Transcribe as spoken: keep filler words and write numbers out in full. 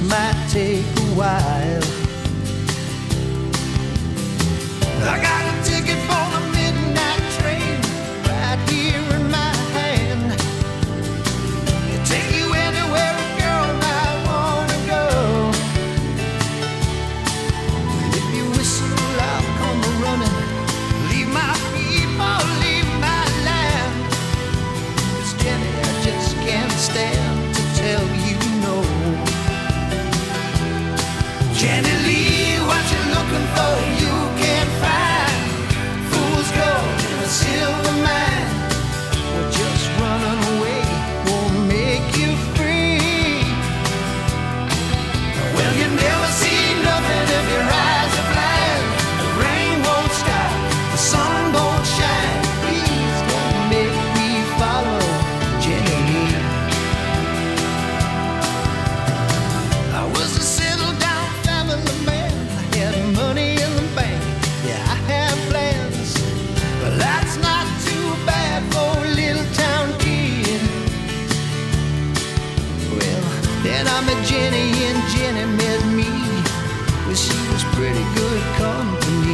this might take a while. I got a ticket for the midnight train right here in my hand. It'll take you anywhere a girl might wanna go. Well, if you whistle, I'll come running. Leave my people, leave my land. Miss Jenny, I just can't stand to tell you no. Jenny Lee, what you looking for? You can't find. Fool's gold in a silver mine. Well, just running away won't make you free. Well, you never see nothing if your eyes are blind. The rain won't stop, the sun won't shine. Please don't make me follow Jenny Lee. I was a settled down family man. I had money in the bank. Yeah, I had plans. But that's not too bad for a little town kid. Well, then I met Jenny and Jenny met me. Well, she was pretty good company.